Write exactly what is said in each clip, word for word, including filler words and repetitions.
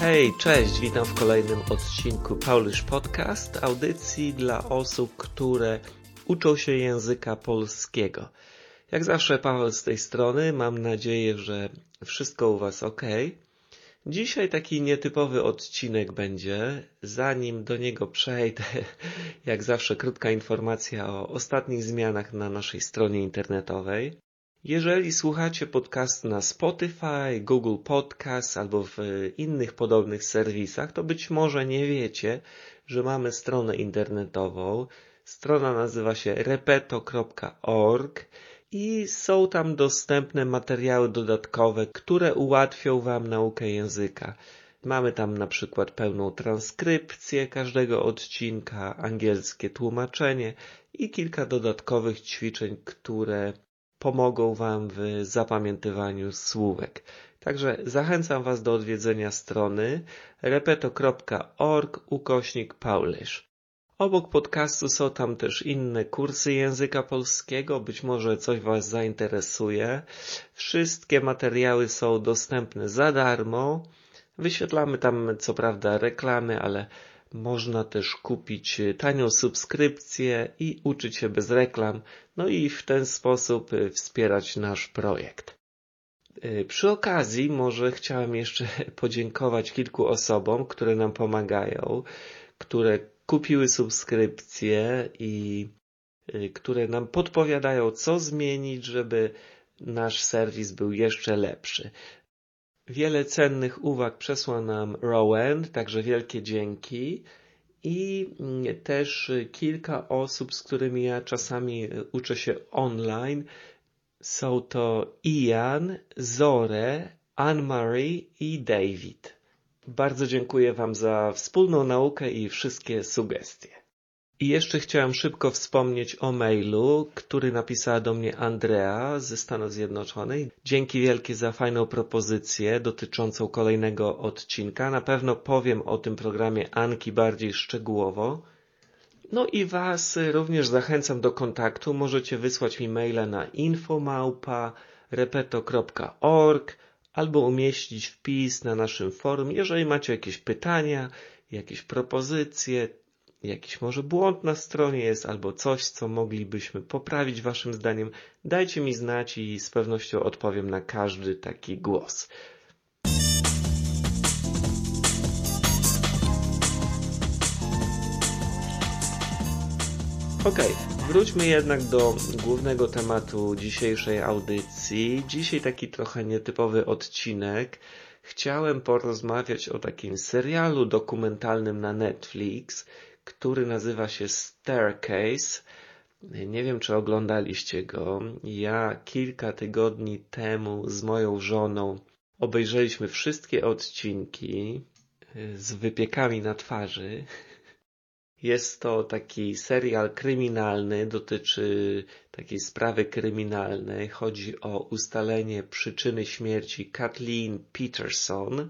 Hej, cześć, witam w kolejnym odcinku Polish Podcast, audycji dla osób, które uczą się języka polskiego. Jak zawsze Paweł z tej strony, mam nadzieję, że wszystko u Was ok. Dzisiaj taki nietypowy odcinek będzie. Zanim do niego przejdę, jak zawsze krótka informacja o ostatnich zmianach na naszej stronie internetowej. Jeżeli słuchacie podcastu na Spotify, Google Podcast albo w innych podobnych serwisach, to być może nie wiecie, że mamy stronę internetową. Strona nazywa się repeto kropka org i są tam dostępne materiały dodatkowe, które ułatwią Wam naukę języka. Mamy tam na przykład pełną transkrypcję każdego odcinka, angielskie tłumaczenie i kilka dodatkowych ćwiczeń, które pomogą Wam w zapamiętywaniu słówek. Także zachęcam Was do odwiedzenia strony repeto kropka org ukośnik Polish. Obok podcastu są tam też inne kursy języka polskiego, być może coś Was zainteresuje. Wszystkie materiały są dostępne za darmo. Wyświetlamy tam co prawda reklamy, ale można też kupić tanią subskrypcję i uczyć się bez reklam, no i w ten sposób wspierać nasz projekt. Przy okazji może chciałem jeszcze podziękować kilku osobom, które nam pomagają, które kupiły subskrypcję i które nam podpowiadają, co zmienić, żeby nasz serwis był jeszcze lepszy. Wiele cennych uwag przesłał nam Rowan, także wielkie dzięki. I też kilka osób, z którymi ja czasami uczę się online. Są to Ian, Zore, Anne-Marie i David. Bardzo dziękuję Wam za wspólną naukę i wszystkie sugestie. I jeszcze chciałem szybko wspomnieć o mailu, który napisała do mnie Andrea ze Stanów Zjednoczonych. Dzięki wielkie za fajną propozycję dotyczącą kolejnego odcinka. Na pewno powiem o tym programie Anki bardziej szczegółowo. No i Was również zachęcam do kontaktu. Możecie wysłać mi maila na info małpa repeto kropka org albo umieścić wpis na naszym forum. Jeżeli macie jakieś pytania, jakieś propozycje, jakiś może błąd na stronie jest albo coś, co moglibyśmy poprawić Waszym zdaniem, dajcie mi znać i z pewnością odpowiem na każdy taki głos. Okej, wróćmy jednak do głównego tematu dzisiejszej audycji. Dzisiaj taki trochę nietypowy odcinek. Chciałem porozmawiać o takim serialu dokumentalnym na Netflix, który nazywa się Staircase. Nie wiem, czy oglądaliście go. Ja kilka tygodni temu z moją żoną obejrzeliśmy wszystkie odcinki z wypiekami na twarzy. Jest to taki serial kryminalny, dotyczy takiej sprawy kryminalnej. Chodzi o ustalenie przyczyny śmierci Kathleen Peterson.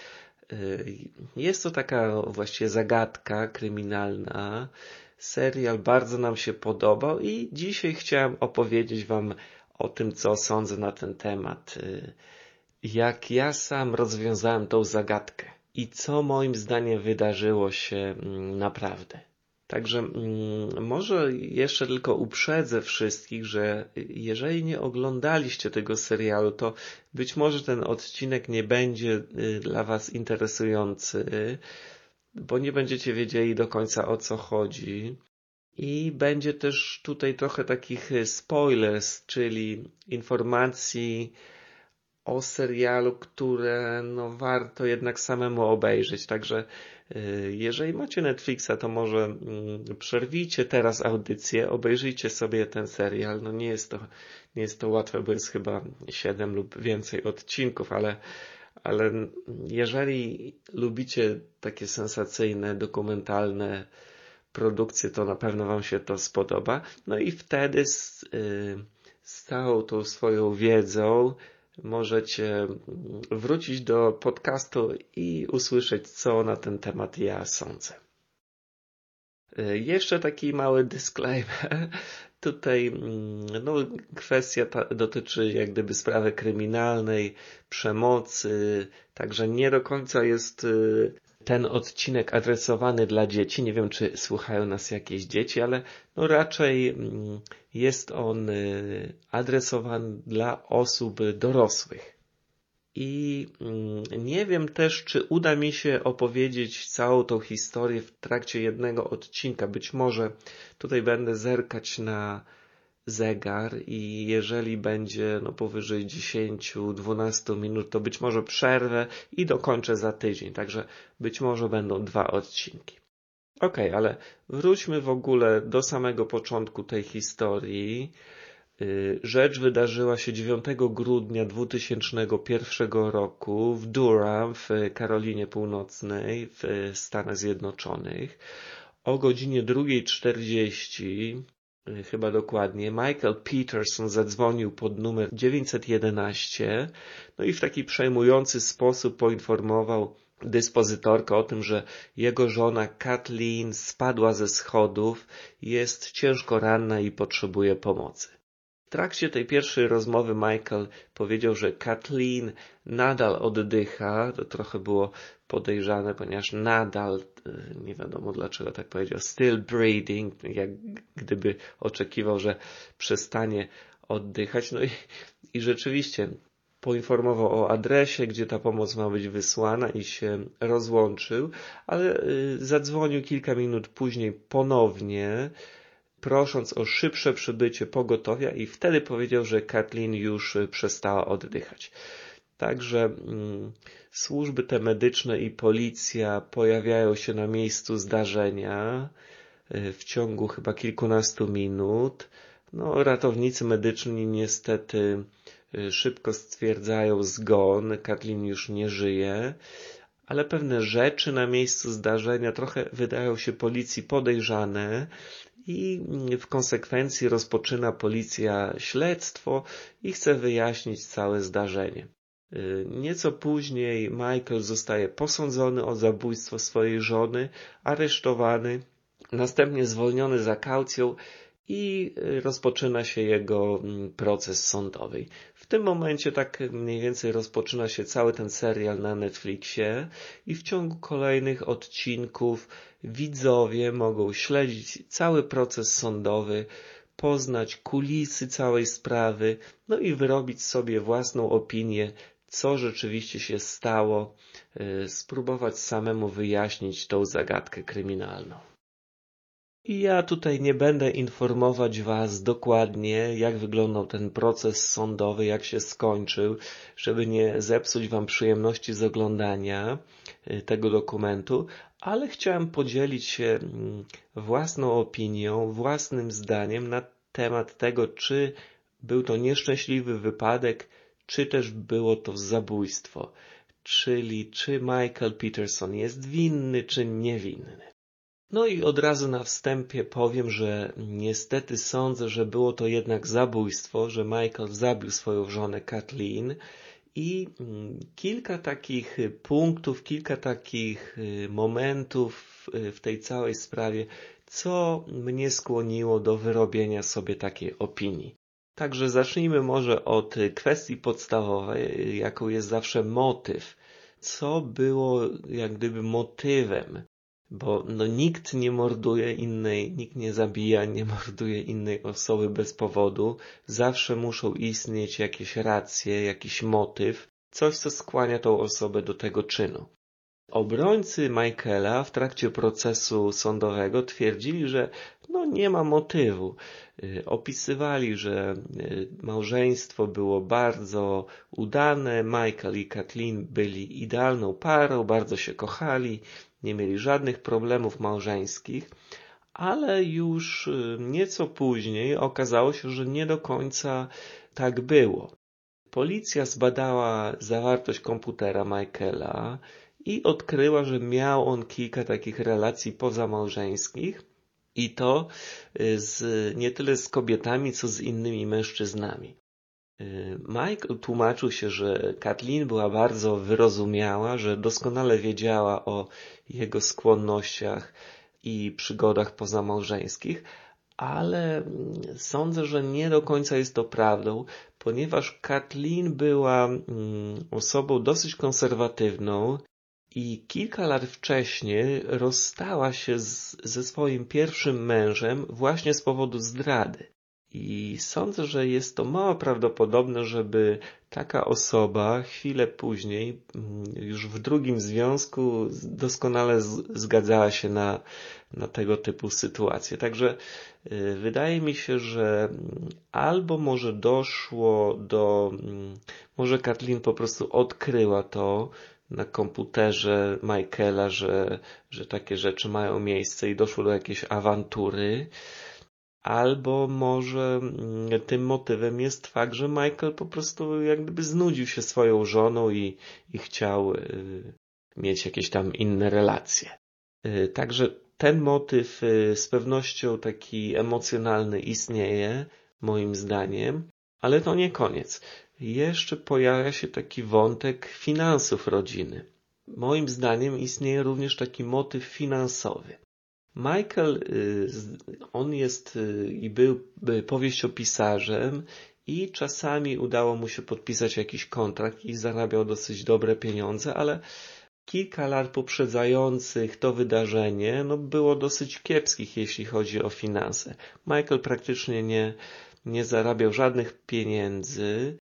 Jest to taka właściwie zagadka kryminalna. Serial bardzo nam się podobał i dzisiaj chciałem opowiedzieć Wam o tym, co sądzę na ten temat. Jak ja sam rozwiązałem tą zagadkę i co moim zdaniem wydarzyło się naprawdę. Także może jeszcze tylko uprzedzę wszystkich, że jeżeli nie oglądaliście tego serialu, to być może ten odcinek nie będzie dla Was interesujący, bo nie będziecie wiedzieli do końca, o co chodzi. I będzie też tutaj trochę takich spoilers, czyli informacji o serialu, które no warto jednak samemu obejrzeć. Także jeżeli macie Netflixa, to może przerwijcie teraz audycję, obejrzyjcie sobie ten serial. No nie jest to, nie jest to łatwe, bo jest chyba siedem lub więcej odcinków, ale, ale jeżeli lubicie takie sensacyjne, dokumentalne produkcje, to na pewno Wam się to spodoba. No i wtedy z, z całą tą swoją wiedzą możecie wrócić do podcastu i usłyszeć, co na ten temat ja sądzę. Jeszcze taki mały disclaimer. Tutaj no, kwestia ta dotyczy jak gdyby sprawy kryminalnej, przemocy, także nie do końca jest ten odcinek adresowany dla dzieci. Nie wiem, czy słuchają nas jakieś dzieci, ale no raczej jest on adresowany dla osób dorosłych. I nie wiem też, czy uda mi się opowiedzieć całą tą historię w trakcie jednego odcinka. Być może tutaj będę zerkać na zegar i jeżeli będzie no powyżej dziesięć do dwunastu minut, to być może przerwę i dokończę za tydzień. Także być może będą dwa odcinki. Okej, okay, ale wróćmy w ogóle do samego początku tej historii. Rzecz wydarzyła się dziewiątego grudnia dwutysięcznego pierwszego roku w Durham w Karolinie Północnej w Stanach Zjednoczonych. O godzinie drugiej czterdzieści, chyba dokładnie, Michael Peterson zadzwonił pod numer dziewięćset jedenaście, no i w taki przejmujący sposób poinformował dyspozytorkę o tym, że jego żona Kathleen spadła ze schodów, jest ciężko ranna i potrzebuje pomocy. W trakcie tej pierwszej rozmowy Michael powiedział, że Kathleen nadal oddycha. To trochę było podejrzane, ponieważ nadal, nie wiadomo dlaczego tak powiedział, still breathing, jak gdyby oczekiwał, że przestanie oddychać. No i, i rzeczywiście poinformował o adresie, gdzie ta pomoc ma być wysłana i się rozłączył, ale zadzwonił kilka minut później ponownie, prosząc o szybsze przybycie pogotowia i wtedy powiedział, że Kathleen już przestała oddychać. Także mm, służby te medyczne i policja pojawiają się na miejscu zdarzenia w ciągu chyba kilkunastu minut. No, ratownicy medyczni niestety szybko stwierdzają zgon, Kathleen już nie żyje, ale pewne rzeczy na miejscu zdarzenia trochę wydają się policji podejrzane i w konsekwencji rozpoczyna policja śledztwo i chce wyjaśnić całe zdarzenie. Nieco później Michael zostaje posądzony o zabójstwo swojej żony, aresztowany, następnie zwolniony za kaucją i rozpoczyna się jego proces sądowy. W tym momencie tak mniej więcej rozpoczyna się cały ten serial na Netflixie i w ciągu kolejnych odcinków widzowie mogą śledzić cały proces sądowy, poznać kulisy całej sprawy, no i wyrobić sobie własną opinię, co rzeczywiście się stało, spróbować samemu wyjaśnić tą zagadkę kryminalną. I ja tutaj nie będę informować Was dokładnie, jak wyglądał ten proces sądowy, jak się skończył, żeby nie zepsuć Wam przyjemności z oglądania tego dokumentu, ale chciałem podzielić się własną opinią, własnym zdaniem na temat tego, czy był to nieszczęśliwy wypadek, czy też było to zabójstwo. Czyli czy Michael Peterson jest winny, czy niewinny. No i od razu na wstępie powiem, że niestety sądzę, że było to jednak zabójstwo, że Michael zabił swoją żonę Kathleen i kilka takich punktów, kilka takich momentów w tej całej sprawie, co mnie skłoniło do wyrobienia sobie takiej opinii. Także zacznijmy może od kwestii podstawowej, jaką jest zawsze motyw. Co było jak gdyby motywem? Bo no, nikt nie morduje innej, nikt nie zabija, nie morduje innej osoby bez powodu. Zawsze muszą istnieć jakieś racje, jakiś motyw, coś co skłania tą osobę do tego czynu. Obrońcy Michaela w trakcie procesu sądowego twierdzili, że no nie ma motywu. Opisywali, że małżeństwo było bardzo udane, Michael i Kathleen byli idealną parą, bardzo się kochali, nie mieli żadnych problemów małżeńskich, ale już nieco później okazało się, że nie do końca tak było. Policja zbadała zawartość komputera Michaela i odkryła, że miał on kilka takich relacji pozamałżeńskich i to z, nie tyle z kobietami, co z innymi mężczyznami. Michael tłumaczył się, że Kathleen była bardzo wyrozumiała, że doskonale wiedziała o jego skłonnościach i przygodach pozamałżeńskich, ale sądzę, że nie do końca jest to prawdą, ponieważ Kathleen była osobą dosyć konserwatywną i kilka lat wcześniej rozstała się z, ze swoim pierwszym mężem właśnie z powodu zdrady. I sądzę, że jest to mało prawdopodobne, żeby taka osoba chwilę później, już w drugim związku, doskonale zgadzała się na, na tego typu sytuacje. Także y, wydaje mi się, że albo może doszło do, może Kathleen po prostu odkryła to na komputerze Michaela, że, że takie rzeczy mają miejsce i doszło do jakiejś awantury. Albo może tym motywem jest fakt, że Michael po prostu jak gdyby znudził się swoją żoną i, i chciał y, mieć jakieś tam inne relacje. Y, także ten motyw y, z pewnością taki emocjonalny istnieje, moim zdaniem, ale to nie koniec. Jeszcze pojawia się taki wątek finansów rodziny. Moim zdaniem istnieje również taki motyw finansowy. Michael, on jest i był powieściopisarzem i czasami udało mu się podpisać jakiś kontrakt i zarabiał dosyć dobre pieniądze, ale kilka lat poprzedzających to wydarzenie no, było dosyć kiepskich, jeśli chodzi o finanse. Michael praktycznie nie, nie zarabiał żadnych pieniędzy.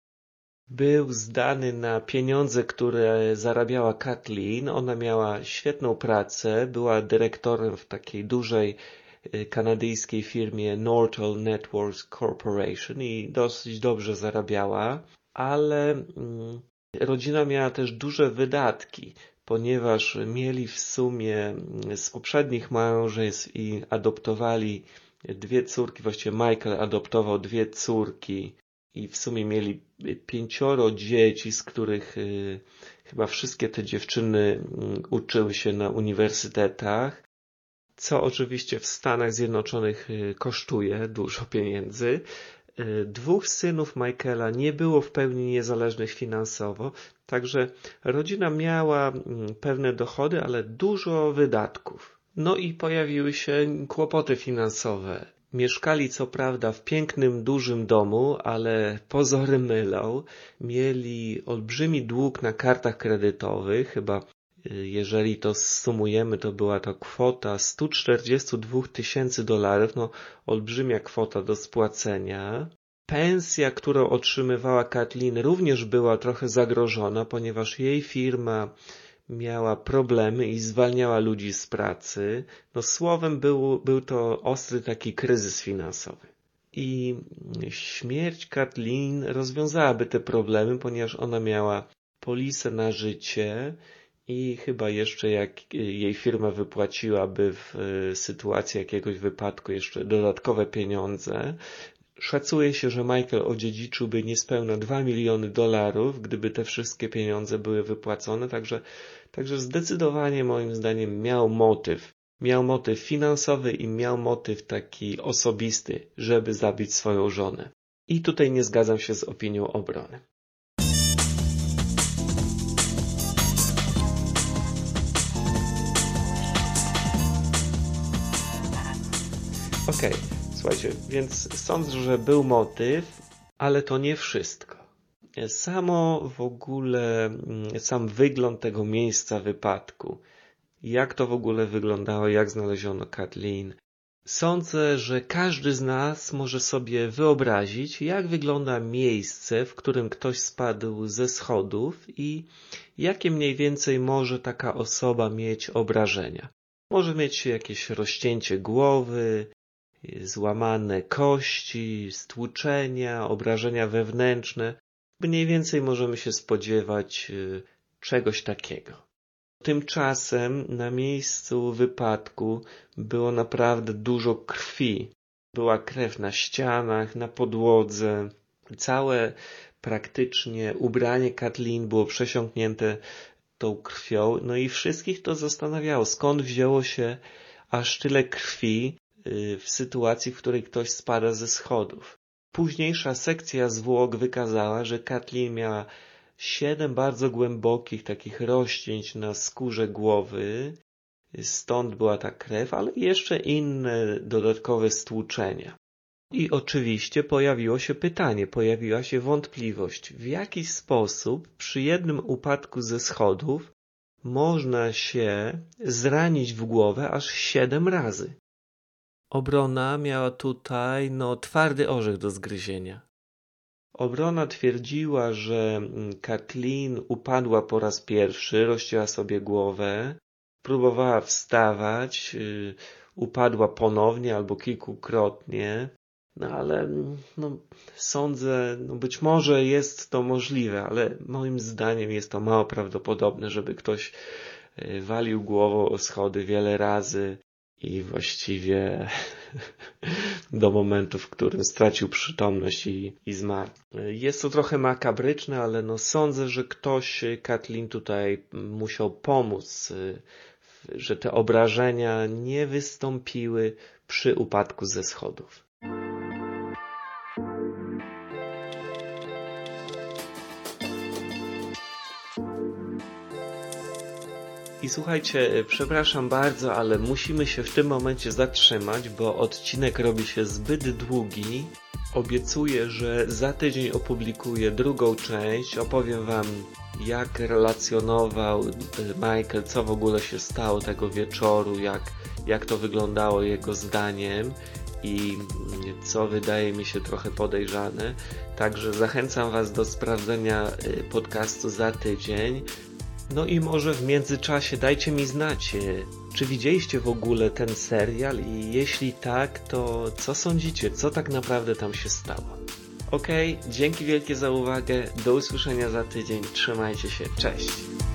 Był zdany na pieniądze, które zarabiała Kathleen. Ona miała świetną pracę, była dyrektorem w takiej dużej kanadyjskiej firmie Nortel Networks Corporation i dosyć dobrze zarabiała, ale mm, rodzina miała też duże wydatki, ponieważ mieli w sumie z poprzednich małżeństw i adoptowali dwie córki, właściwie Michael adoptował dwie córki i w sumie mieli pięcioro dzieci, z których y, chyba wszystkie te dziewczyny y, uczyły się na uniwersytetach, co oczywiście w Stanach Zjednoczonych y, kosztuje dużo pieniędzy. Y, dwóch synów Michaela nie było w pełni niezależnych finansowo, także rodzina miała y, pewne dochody, ale dużo wydatków. No i pojawiły się kłopoty finansowe. Mieszkali co prawda w pięknym, dużym domu, ale pozory mylą. Mieli olbrzymi dług na kartach kredytowych, chyba jeżeli to zsumujemy, to była to kwota sto czterdzieści dwa tysięcy dolarów, no olbrzymia kwota do spłacenia. Pensja, którą otrzymywała Kathleen, również była trochę zagrożona, ponieważ jej firma miała problemy i zwalniała ludzi z pracy. No słowem był, był to ostry taki kryzys finansowy. I śmierć Kathleen rozwiązałaby te problemy, ponieważ ona miała polisę na życie i chyba jeszcze jak jej firma wypłaciłaby w sytuacji jakiegoś wypadku jeszcze dodatkowe pieniądze. Szacuje się, że Michael odziedziczyłby niespełna dwa miliony dolarów, gdyby te wszystkie pieniądze były wypłacone, także, także zdecydowanie moim zdaniem miał motyw. Miał motyw finansowy i miał motyw taki osobisty, żeby zabić swoją żonę. I tutaj nie zgadzam się z opinią obrony. Okej. Okay. Słuchajcie, więc sądzę, że był motyw, ale to nie wszystko. Samo w ogóle, sam wygląd tego miejsca wypadku, jak to w ogóle wyglądało, jak znaleziono Kathleen. Sądzę, że każdy z nas może sobie wyobrazić, jak wygląda miejsce, w którym ktoś spadł ze schodów i jakie mniej więcej może taka osoba mieć obrażenia. Może mieć jakieś rozcięcie głowy, złamane kości, stłuczenia, obrażenia wewnętrzne. Mniej więcej możemy się spodziewać czegoś takiego. Tymczasem na miejscu wypadku było naprawdę dużo krwi. Była krew na ścianach, na podłodze. Całe praktycznie ubranie Kathleen było przesiąknięte tą krwią. No i wszystkich to zastanawiało, skąd wzięło się aż tyle krwi w sytuacji, w której ktoś spada ze schodów. Późniejsza sekcja zwłok wykazała, że Kathleen miała siedem bardzo głębokich takich rozcięć na skórze głowy. stąd była ta krew, ale jeszcze inne dodatkowe stłuczenia. I oczywiście pojawiło się pytanie, pojawiła się wątpliwość, w jaki sposób przy jednym upadku ze schodów można się zranić w głowę aż siedem razy. Obrona miała tutaj no twardy orzech do zgryzienia. Obrona twierdziła, że Kathleen upadła po raz pierwszy, rozcięła sobie głowę, próbowała wstawać, yy, upadła ponownie albo kilkukrotnie, no ale no, sądzę, no być może jest to możliwe, ale moim zdaniem jest to mało prawdopodobne, żeby ktoś yy, walił głową o schody wiele razy i właściwie do momentu, w którym stracił przytomność i, i zmarł. Jest to trochę makabryczne, ale no sądzę, że ktoś Kathleen tutaj musiał pomóc, że te obrażenia nie wystąpiły przy upadku ze schodów. I słuchajcie, przepraszam bardzo, ale musimy się w tym momencie zatrzymać, bo odcinek robi się zbyt długi. Obiecuję, że za tydzień opublikuję drugą część. Opowiem wam, jak relacjonował Michael, co w ogóle się stało tego wieczoru, jak, jak to wyglądało jego zdaniem i co wydaje mi się trochę podejrzane. Także zachęcam was do sprawdzenia podcastu za tydzień. No i może w międzyczasie dajcie mi znać, czy widzieliście w ogóle ten serial i jeśli tak, to co sądzicie, co tak naprawdę tam się stało? Okej, dzięki wielkie za uwagę, do usłyszenia za tydzień, trzymajcie się, cześć!